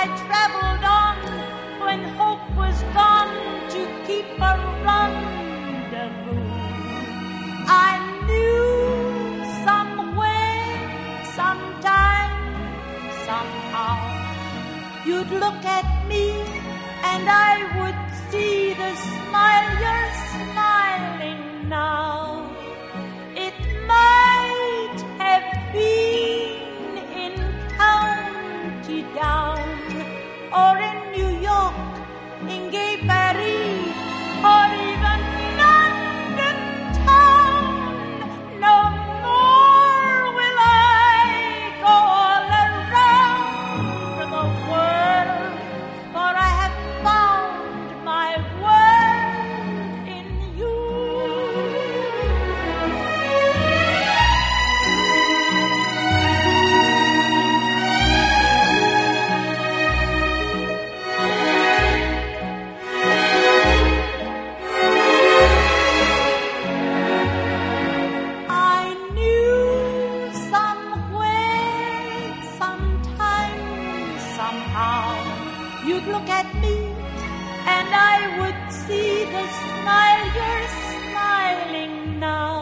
I traveled on when hope was gone to keep a rendezvous. I knew somewhere, sometime, somehow, you'd look at me and I would see the smile you're smiling now. It might have been in County Down or in New York, in Gay Paris, or even London town. No more will I go all around the world, for I have found my world in you. I knew somewhere, sometime, somehow, you'd look at me and I would see the smile you're smiling now.